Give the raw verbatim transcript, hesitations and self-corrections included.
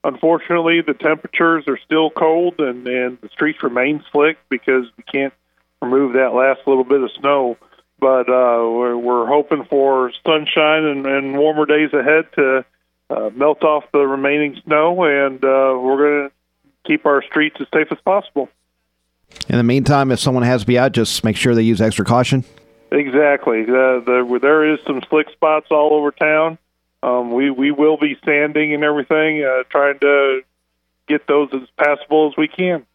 unfortunately, the temperatures are still cold, and, and the streets remain slick because we can't remove that last little bit of snow. But uh, we're, we're hoping for sunshine and, and warmer days ahead to uh, melt off the remaining snow, and uh, we're going to keep our streets as safe as possible. In the meantime, if someone has to be out, just make sure they use extra caution. Exactly. Uh, the, there is some slick spots all over town. Um, we, we will be sanding and everything, uh, trying to get those as passable as we can.